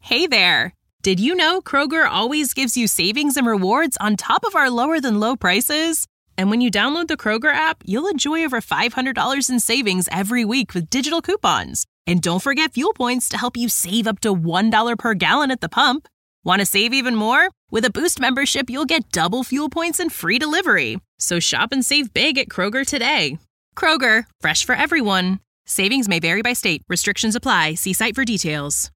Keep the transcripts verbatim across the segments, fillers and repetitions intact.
Hey there! Did you know Kroger always gives you savings and rewards on top of our lower-than-low prices? And when you download the Kroger app, you'll enjoy over five hundred dollars in savings every week with digital coupons. And don't forget fuel points to help you save up to one dollar per gallon at the pump. Want to save even more? With a Boost membership, you'll get double fuel points and free delivery. So shop and save big at Kroger today. Kroger, fresh for everyone. Savings may vary by state. Restrictions apply. See site for details.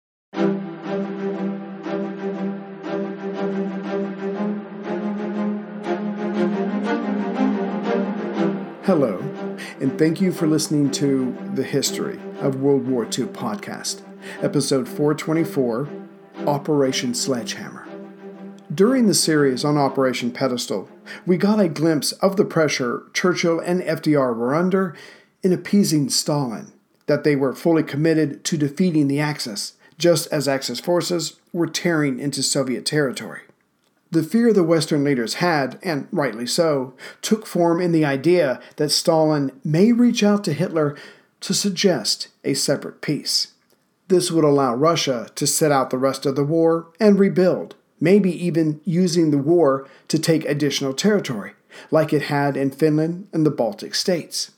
Hello, and thank you for listening to The History of World War Two podcast, episode four twenty-four, Operation Sledgehammer. During the series on Operation Pedestal, we got a glimpse of the pressure Churchill and F D R were under in appeasing Stalin, that they were fully committed to defeating the Axis, just as Axis forces were tearing into Soviet territory. The fear the Western leaders had, and rightly so, took form in the idea that Stalin may reach out to Hitler to suggest a separate peace. This would allow Russia to sit out the rest of the war and rebuild, maybe even using the war to take additional territory, like it had in Finland and the Baltic states.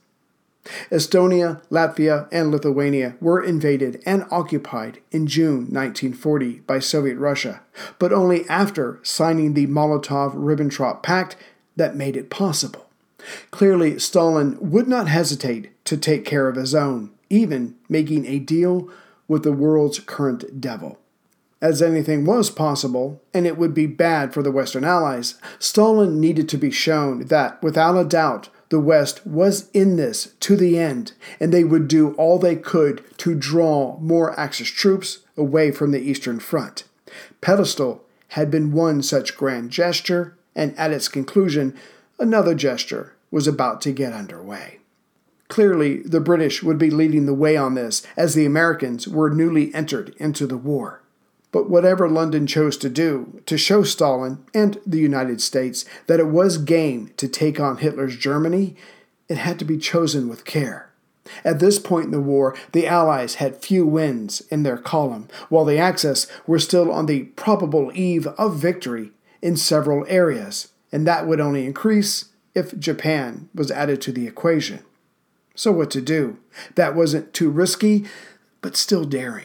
Estonia, Latvia, and Lithuania were invaded and occupied in June nineteen forty by Soviet Russia, but only after signing the Molotov-Ribbentrop Pact that made it possible. Clearly, Stalin would not hesitate to take care of his own, even making a deal with the world's current devil. As anything was possible, and it would be bad for the Western Allies, Stalin needed to be shown that, without a doubt, the West was in this to the end, and they would do all they could to draw more Axis troops away from the Eastern Front. Pedestal had been one such grand gesture, and at its conclusion, another gesture was about to get underway. Clearly, the British would be leading the way on this, as the Americans were newly entered into the war. But whatever London chose to do to show Stalin and the United States that it was game to take on Hitler's Germany, it had to be chosen with care. At this point in the war, the Allies had few wins in their column, while the Axis were still on the probable eve of victory in several areas, and that would only increase if Japan was added to the equation. So what to do? That wasn't too risky, but still daring.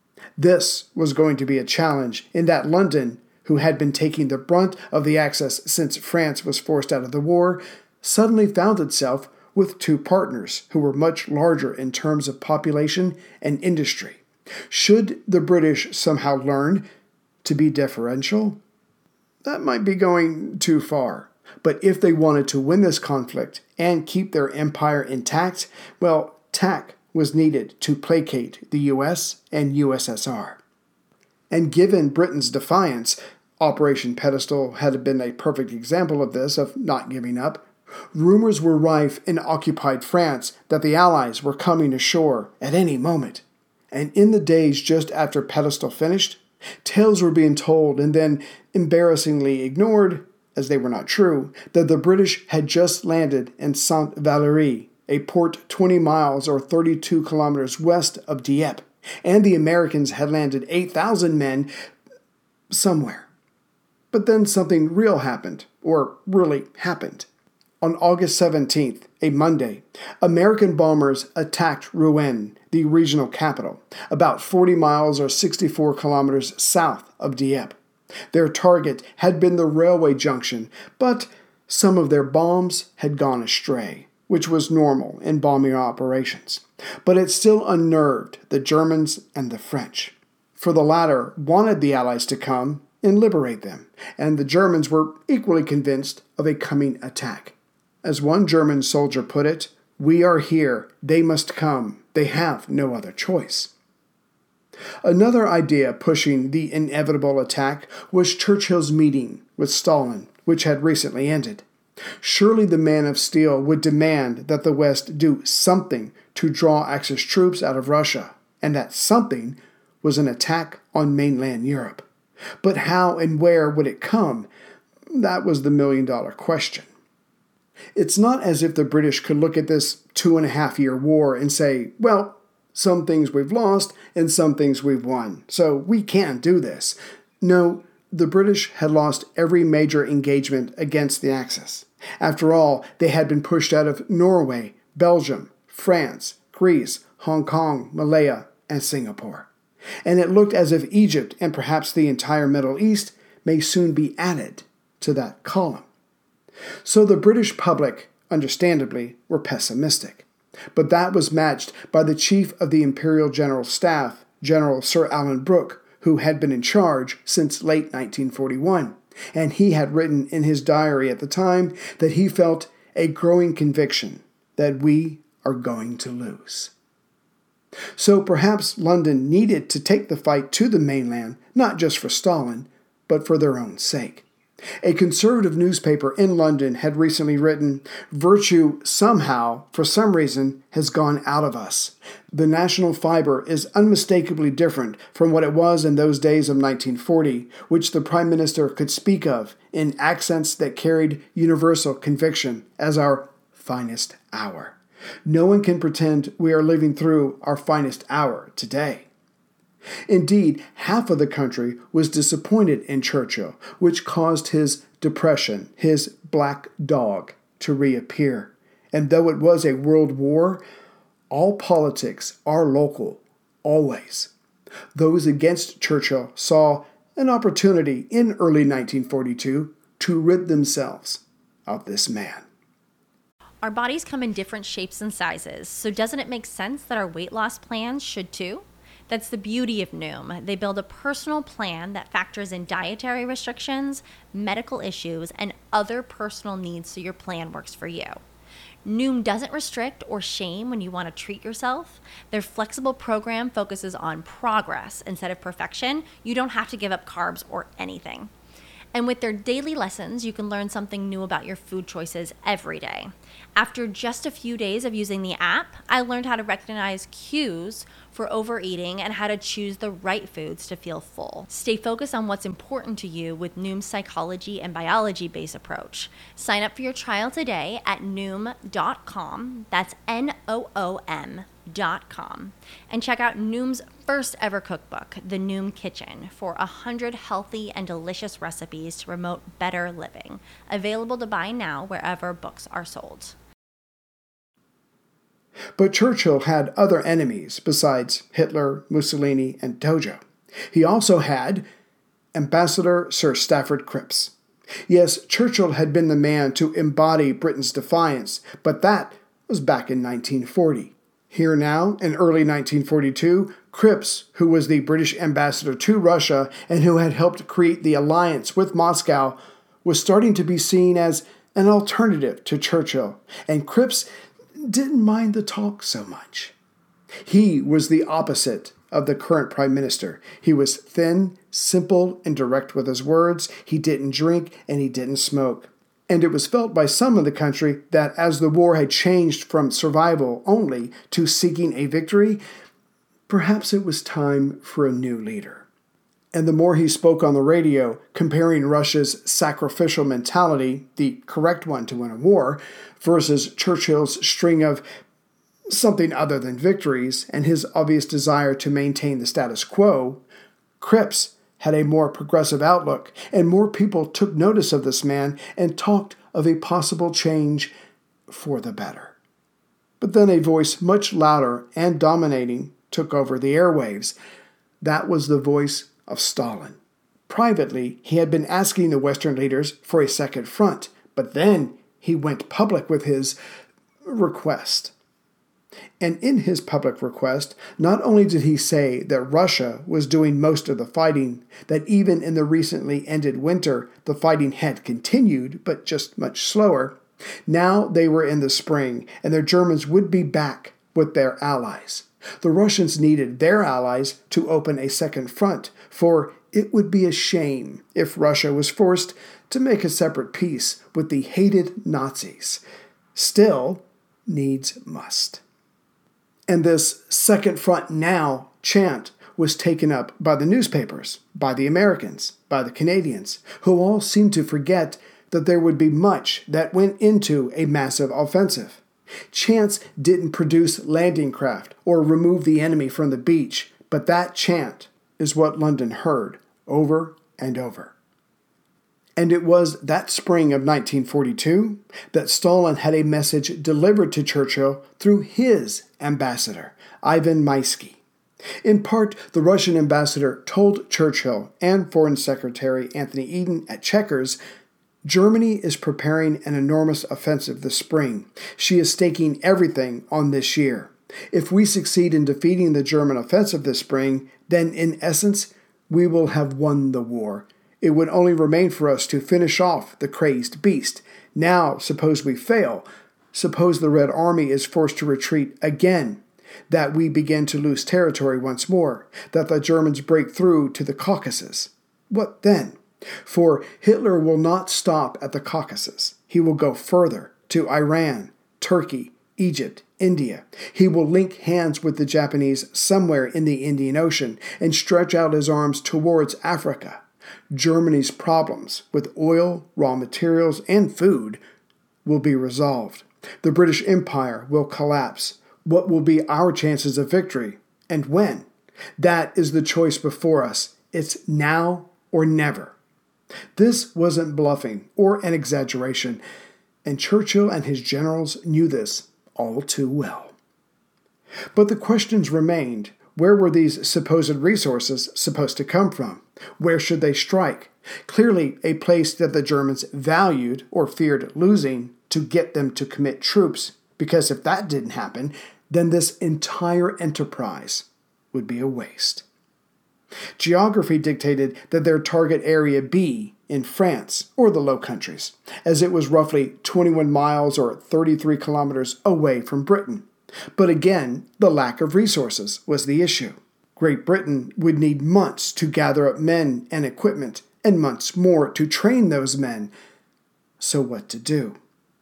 This was going to be a challenge in that London, who had been taking the brunt of the Axis since France was forced out of the war, suddenly found itself with two partners who were much larger in terms of population and industry. Should the British somehow learn to be deferential? That might be going too far. But if they wanted to win this conflict and keep their empire intact, well, tact was needed to placate the U S and U S S R. And given Britain's defiance, Operation Pedestal had been a perfect example of this, of not giving up. Rumors were rife in occupied France that the Allies were coming ashore at any moment. And in the days just after Pedestal finished, tales were being told and then embarrassingly ignored, as they were not true, that the British had just landed in Saint-Valery, a port twenty miles or thirty-two kilometers west of Dieppe, and the Americans had landed eight thousand men somewhere. But then something real happened, or really happened. On August seventeenth, a Monday, American bombers attacked Rouen, the regional capital, about forty miles or sixty-four kilometers south of Dieppe. Their target had been the railway junction, but some of their bombs had gone astray, which was normal in bombing operations. But it still unnerved the Germans and the French. For the latter wanted the Allies to come and liberate them, and the Germans were equally convinced of a coming attack. As one German soldier put it, "We are here, they must come, they have no other choice." Another idea pushing the inevitable attack was Churchill's meeting with Stalin, which had recently ended. Surely the Man of Steel would demand that the West do something to draw Axis troops out of Russia, and that something was an attack on mainland Europe. But how and where would it come? That was the million-dollar question. It's not as if the British could look at this two-and-a-half-year war and say, well, Some things we've lost and some things we've won. So we can't do this. No, the British had lost every major engagement against the Axis. After all, they had been pushed out of Norway, Belgium, France, Greece, Hong Kong, Malaya, and Singapore. And it looked as if Egypt and perhaps the entire Middle East may soon be added to that column. So the British public, understandably, were pessimistic. But that was matched by the chief of the Imperial General Staff, General Sir Alan Brooke, who had been in charge since late nineteen forty-one. And he had written in his diary at the time that he felt a growing conviction that we are going to lose. So perhaps London needed to take the fight to the mainland, not just for Stalin, but for their own sake. A conservative newspaper in London had recently written, "Virtue somehow, for some reason, has gone out of us. The national fiber is unmistakably different from what it was in those days of nineteen forty, which the Prime Minister could speak of in accents that carried universal conviction as our finest hour. No one can pretend we are living through our finest hour today." Indeed, half of the country was disappointed in Churchill, which caused his depression, his black dog, to reappear. And though it was a world war, all politics are local, always. Those against Churchill saw an opportunity in early nineteen forty-two to rid themselves of this man. Our bodies come in different shapes and sizes, so doesn't it make sense that our weight loss plans should too? That's the beauty of Noom. They build a personal plan that factors in dietary restrictions, medical issues, and other personal needs so your plan works for you. Noom doesn't restrict or shame when you want to treat yourself. Their flexible program focuses on progress instead of perfection. You don't have to give up carbs or anything. And with their daily lessons, you can learn something new about your food choices every day. After just a few days of using the app, I learned how to recognize cues for overeating and how to choose the right foods to feel full. Stay focused on what's important to you with Noom's psychology and biology-based approach. Sign up for your trial today at noom dot com. That's N O O M dot com. And check out Noom's first ever cookbook, The Noom Kitchen, for one hundred healthy and delicious recipes to promote better living. Available to buy now wherever books are sold. But Churchill had other enemies besides Hitler, Mussolini, and Tojo. He also had Ambassador Sir Stafford Cripps. Yes, Churchill had been the man to embody Britain's defiance, but that was back in nineteen forty. Here now, in early nineteen forty-two, Cripps, who was the British ambassador to Russia and who had helped create the alliance with Moscow, was starting to be seen as an alternative to Churchill, and Cripps didn't mind the talk so much. He was the opposite of the current prime minister. He was thin, simple, and direct with his words. He didn't drink, and he didn't smoke. And it was felt by some of the country that as the war had changed from survival only to seeking a victory, perhaps it was time for a new leader. And the more he spoke on the radio, comparing Russia's sacrificial mentality, the correct one to win a war, versus Churchill's string of something other than victories and his obvious desire to maintain the status quo, Cripps had a more progressive outlook, and more people took notice of this man and talked of a possible change for the better. But then a voice much louder and dominating took over the airwaves. That was the voice of Stalin. Privately, he had been asking the Western leaders for a second front, but then he went public with his request. And in his public request, not only did he say that Russia was doing most of the fighting, that even in the recently ended winter, the fighting had continued, but just much slower. Now they were in the spring, and the Germans would be back with their allies. The Russians needed their allies to open a second front, for it would be a shame if Russia was forced to make a separate peace with the hated Nazis. Still, needs must. And this second front now chant was taken up by the newspapers, by the Americans, by the Canadians, who all seemed to forget that there would be much that went into a massive offensive. Chants didn't produce landing craft or remove the enemy from the beach, but that chant is what London heard over and over. And it was that spring of nineteen forty-two that Stalin had a message delivered to Churchill through his ambassador, Ivan Maisky. In part, the Russian ambassador told Churchill and Foreign Secretary Anthony Eden at Chequers, Germany is preparing an enormous offensive this spring. She is staking everything on this year. If we succeed in defeating the German offensive this spring, then in essence, we will have won the war. It would only remain for us to finish off the crazed beast. Now, suppose we fail. Suppose the Red Army is forced to retreat again, that we begin to lose territory once more, that the Germans break through to the Caucasus. What then? For Hitler will not stop at the Caucasus. He will go further to Iran, Turkey, Egypt, India. He will link hands with the Japanese somewhere in the Indian Ocean and stretch out his arms towards Africa. Germany's problems with oil, raw materials, and food will be resolved. The British Empire will collapse. What will be our chances of victory, and when? That is the choice before us. It's now or never. This wasn't bluffing or an exaggeration, and Churchill and his generals knew this all too well. But the questions remained. Where were these supposed resources supposed to come from? Where should they strike? Clearly a place that the Germans valued or feared losing to get them to commit troops, because if that didn't happen, then this entire enterprise would be a waste. Geography dictated that their target area be in France or the Low Countries, as it was roughly twenty-one miles or thirty-three kilometers away from Britain. But again, the lack of resources was the issue. Great Britain would need months to gather up men and equipment, and months more to train those men. So what to do?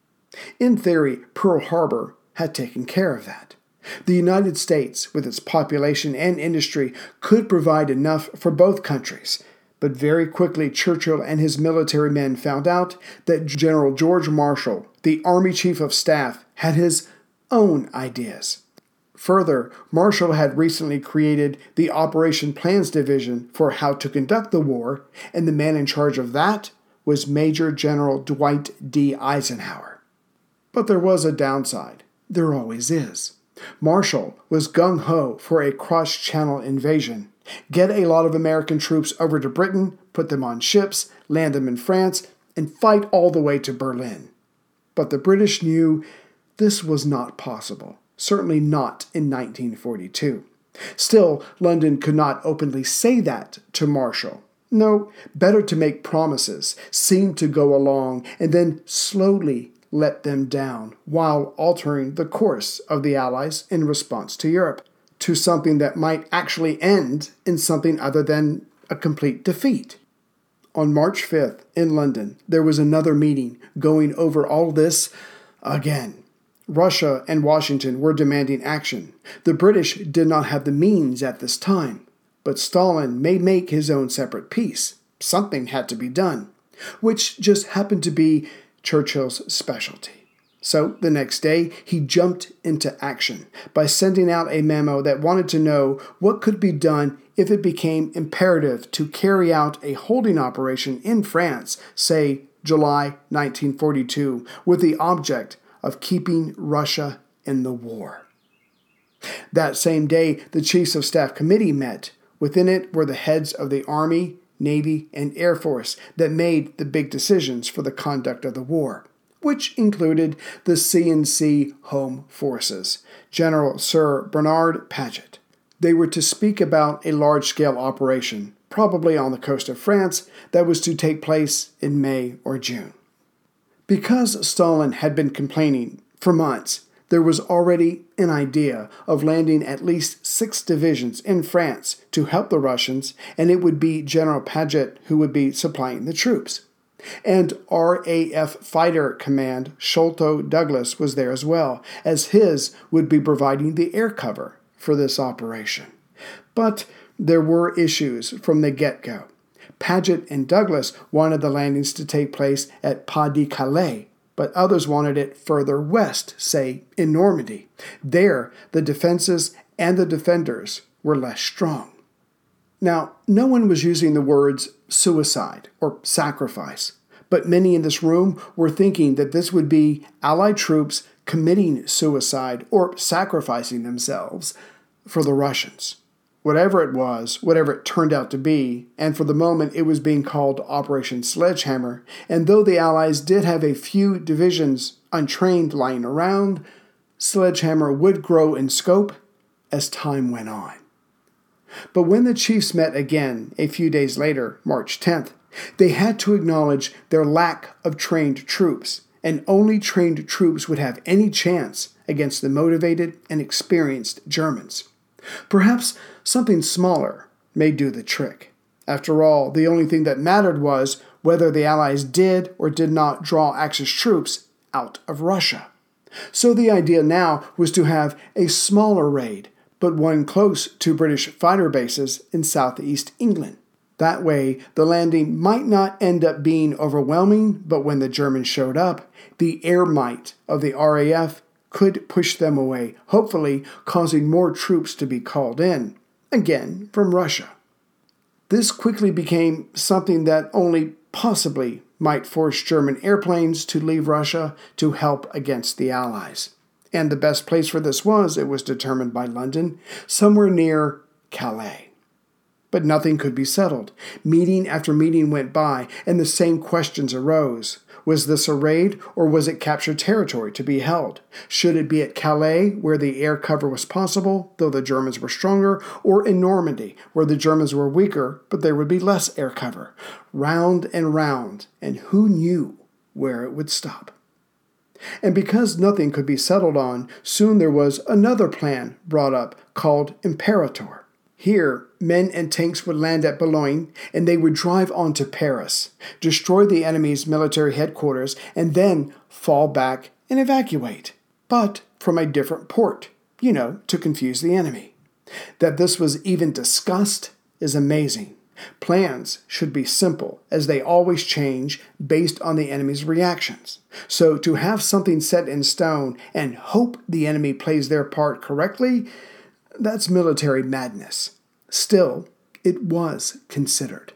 In theory, Pearl Harbor had taken care of that. The United States, with its population and industry, could provide enough for both countries. But very quickly, Churchill and his military men found out that General George Marshall, the Army Chief of Staff, had his own ideas. Further, Marshall had recently created the Operation Plans Division for how to conduct the war, and the man in charge of that was Major General Dwight D. Eisenhower. But there was a downside. There always is. Marshall was gung-ho for a cross-channel invasion. Get a lot of American troops over to Britain, put them on ships, land them in France, and fight all the way to Berlin. But the British knew this was not possible, certainly not in nineteen forty-two. Still, London could not openly say that to Marshall. No, better to make promises, seem to go along, and then slowly let them down, while altering the course of the Allies in response to Europe, to something that might actually end in something other than a complete defeat. On March fifth, in London, there was another meeting going over all this again. Russia and Washington were demanding action. The British did not have the means at this time, but Stalin may make his own separate peace. Something had to be done, which just happened to be Churchill's specialty. So the next day, he jumped into action by sending out a memo that wanted to know what could be done if it became imperative to carry out a holding operation in France, say July nineteen forty-two, with the object of keeping Russia in the war. That same day, the Chiefs of Staff Committee met. Within it were the heads of the Army, Navy, and Air Force that made the big decisions for the conduct of the war, which included the C and C Home Forces, General Sir Bernard Paget. They were to speak about a large-scale operation, probably on the coast of France, that was to take place in May or June. Because Stalin had been complaining for months, there was already an idea of landing at least six divisions in France to help the Russians, and it would be General Paget who would be supplying the troops. And R A F Fighter Command Sholto Douglas was there as well, as his would be providing the air cover for this operation. But there were issues from the get-go. Paget and Douglas wanted the landings to take place at Pas-de-Calais, but others wanted it further west, say in Normandy. There, the defenses and the defenders were less strong. Now, no one was using the words suicide or sacrifice, but many in this room were thinking that this would be Allied troops committing suicide or sacrificing themselves for the Russians. Whatever it was, whatever it turned out to be, and for the moment it was being called Operation Sledgehammer, and though the Allies did have a few divisions untrained lying around, Sledgehammer would grow in scope as time went on. But when the chiefs met again a few days later, March tenth, they had to acknowledge their lack of trained troops, and only trained troops would have any chance against the motivated and experienced Germans. Perhaps something smaller may do the trick. After all, the only thing that mattered was whether the Allies did or did not draw Axis troops out of Russia. So the idea now was to have a smaller raid, but one close to British fighter bases in southeast England. That way, the landing might not end up being overwhelming, but when the Germans showed up, the air might of the R A F could push them away, hopefully causing more troops to be called in, again from Russia. This quickly became something that only possibly might force German airplanes to leave Russia to help against the Allies. And the best place for this was, it was determined by London, somewhere near Calais. But nothing could be settled. Meeting after meeting went by, and the same questions arose. Was this a raid, or was it captured territory to be held? Should it be at Calais, where the air cover was possible, though the Germans were stronger, or in Normandy, where the Germans were weaker, but there would be less air cover? Round and round, and who knew where it would stop? And because nothing could be settled on, soon there was another plan brought up called Imperator. Here, men and tanks would land at Boulogne, and they would drive on to Paris, destroy the enemy's military headquarters, and then fall back and evacuate, but from a different port, you know, to confuse the enemy. That this was even discussed is amazing. Plans should be simple, as they always change based on the enemy's reactions. So to have something set in stone and hope the enemy plays their part correctly, that's military madness. Still, it was considered.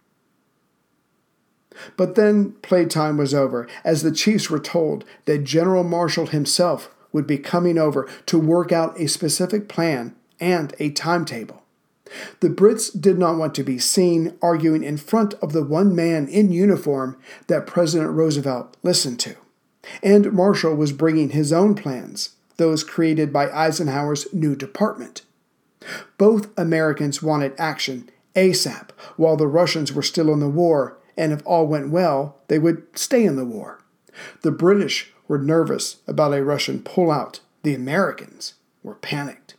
But then playtime was over, as the chiefs were told that General Marshall himself would be coming over to work out a specific plan and a timetable. The Brits did not want to be seen arguing in front of the one man in uniform that President Roosevelt listened to. And Marshall was bringing his own plans, those created by Eisenhower's new department. Both Americans wanted action ASAP, while the Russians were still in the war, and if all went well, they would stay in the war. The British were nervous about a Russian pullout. The Americans were panicked.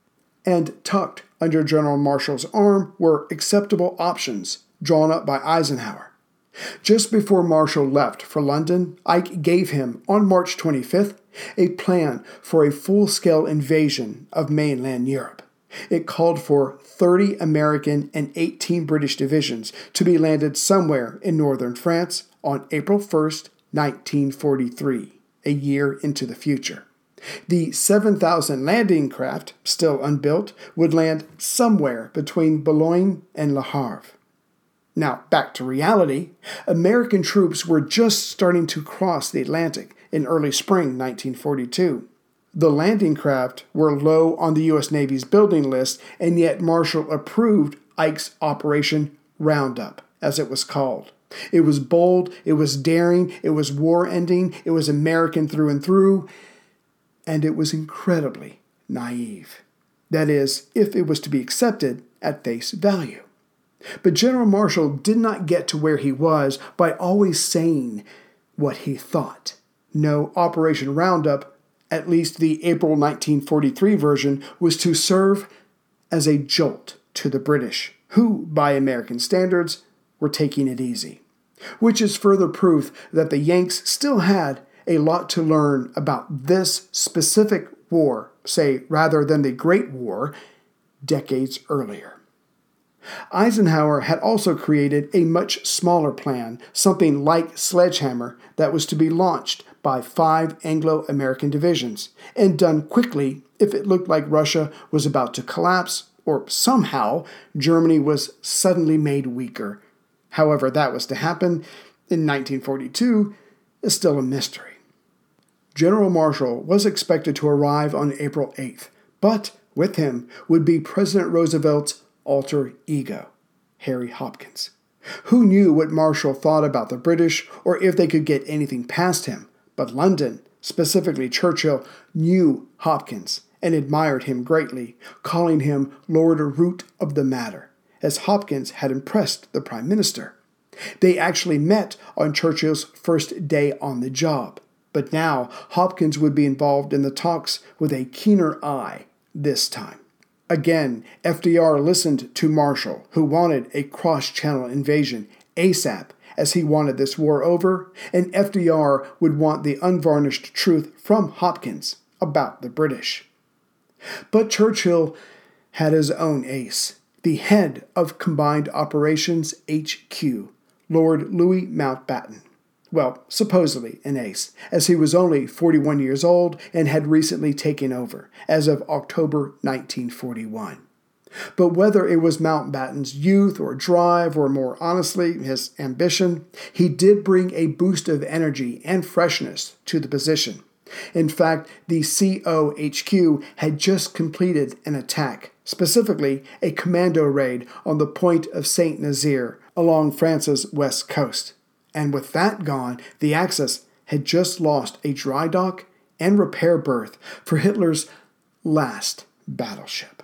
And tucked under General Marshall's arm were acceptable options drawn up by Eisenhower. Just before Marshall left for London, Ike gave him, on March twenty-fifth, a plan for a full-scale invasion of mainland Europe. It called for thirty American and eighteen British divisions to be landed somewhere in northern France on April first, nineteen forty-three, a year into the future. The seven thousand landing craft, still unbuilt, would land somewhere between Boulogne and Le Havre. Now, back to reality. American troops were just starting to cross the Atlantic in early spring nineteen forty-two. The landing craft were low on the U S Navy's building list, and yet Marshall approved Ike's Operation Roundup, as it was called. It was bold, it was daring, it was war-ending, it was American through and through, and it was incredibly naive. That is, if it was to be accepted at face value. But General Marshall did not get to where he was by always saying what he thought. No, Operation Roundup, at least the April nineteen forty-three version, was to serve as a jolt to the British, who, by American standards, were taking it easy. Which is further proof that the Yanks still had a lot to learn about this specific war, say, rather than the Great War, decades earlier. Eisenhower had also created a much smaller plan, something like Sledgehammer, that was to be launched by five Anglo-American divisions, and done quickly if it looked like Russia was about to collapse or somehow Germany was suddenly made weaker. However that was to happen in nineteen forty-two is still a mystery. General Marshall was expected to arrive on April eighth, but with him would be President Roosevelt's alter ego, Harry Hopkins. Who knew what Marshall thought about the British or if they could get anything past him? But London, specifically Churchill, knew Hopkins and admired him greatly, calling him Lord Root of the Matter, as Hopkins had impressed the Prime Minister. They actually met on Churchill's first day on the job, but now Hopkins would be involved in the talks with a keener eye this time. Again, F D R listened to Marshall, who wanted a cross-channel invasion ASAP, as he wanted this war over, and F D R would want the unvarnished truth from Hopkins about the British. But Churchill had his own ace, the head of Combined Operations H Q, Lord Louis Mountbatten. Well, supposedly an ace, as he was only forty-one years old and had recently taken over, as of October nineteen forty-one. But whether it was Mountbatten's youth or drive, or more honestly, his ambition, he did bring a boost of energy and freshness to the position. In fact, the C O H Q had just completed an attack, specifically a commando raid on the point of Saint Nazaire along France's west coast. And with that gone, the Axis had just lost a dry dock and repair berth for Hitler's last battleship.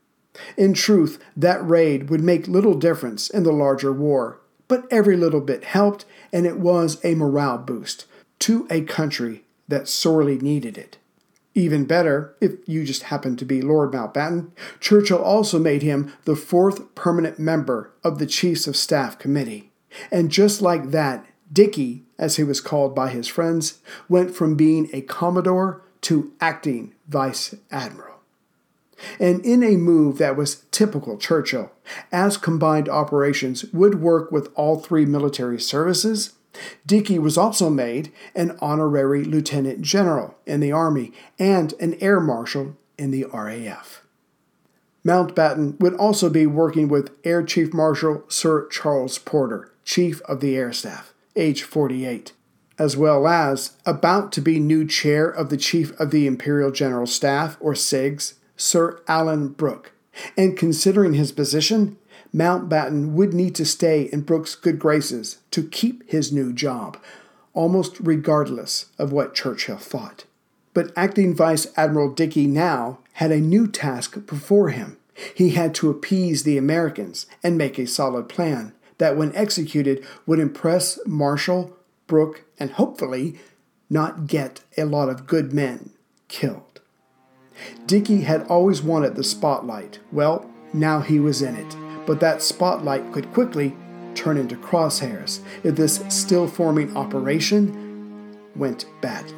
In truth, that raid would make little difference in the larger war, but every little bit helped, and it was a morale boost to a country that sorely needed it. Even better, if you just happened to be Lord Mountbatten, Churchill also made him the fourth permanent member of the Chiefs of Staff Committee. And just like that, Dicky, as he was called by his friends, went from being a Commodore to acting Vice Admiral. And in a move that was typical Churchill, as Combined Operations would work with all three military services, Dickey was also made an honorary lieutenant general in the Army and an air marshal in the R A F. Mountbatten would also be working with Air Chief Marshal Sir Charles Porter, Chief of the Air Staff, age forty-eight, as well as about to be new chair of the Chief of the Imperial General Staff, or S I Gs, Sir Alan Brooke. And considering his position, Mountbatten would need to stay in Brooke's good graces to keep his new job, almost regardless of what Churchill thought. But Acting Vice Admiral Dickey now had a new task before him. He had to appease the Americans and make a solid plan that, when executed, would impress Marshall, Brooke, and hopefully not get a lot of good men killed. Dickey had always wanted the spotlight. Well, now he was in it. But that spotlight could quickly turn into crosshairs if this still-forming operation went badly.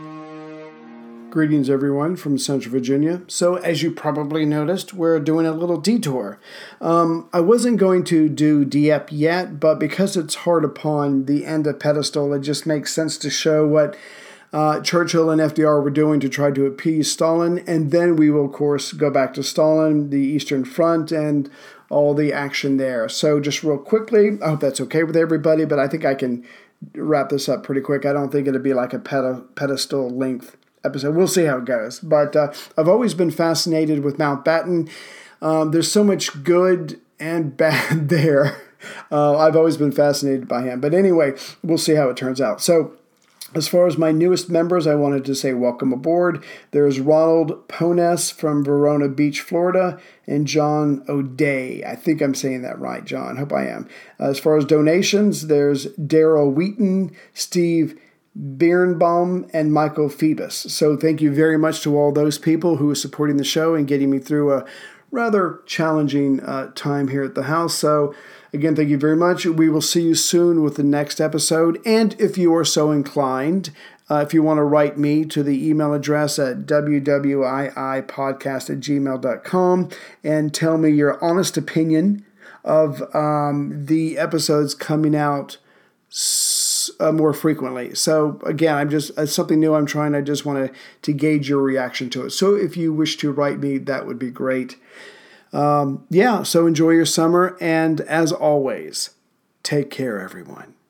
Greetings, everyone, from Central Virginia. So, as you probably noticed, we're doing a little detour. Um, I wasn't going to do Dieppe yet, but because it's hard upon the end of Pedestal, it just makes sense to show what uh, Churchill and F D R were doing to try to appease Stalin, and then we will, of course, go back to Stalin, the Eastern Front, and all the action there. So, just real quickly, I hope that's okay with everybody, but I think I can wrap this up pretty quick. I don't think it'll be like a ped- pedestal length episode. We'll see how it goes. But uh, I've always been fascinated with Mountbatten. Um, there's so much good and bad there. Uh, I've always been fascinated by him. But anyway, we'll see how it turns out. So, as far as my newest members, I wanted to say welcome aboard. There's Ronald Pones from Verona Beach, Florida, and John O'Day. I think I'm saying that right, John. Hope I am. As far as donations, there's Daryl Wheaton, Steve Birnbaum, and Michael Phoebus. So thank you very much to all those people who are supporting the show and getting me through a rather challenging uh, time here at the house. So again, thank you very much. We will see you soon with the next episode. And if you are so inclined, uh, if you want to write me to the email address at w w i i podcast at gmail dot com and tell me your honest opinion of um, the episodes coming out uh, more frequently. So again, I'm just it's something new I'm trying. I just want to to gauge your reaction to it. So if you wish to write me, that would be great. Um, yeah. So enjoy your summer, and as always, take care, everyone.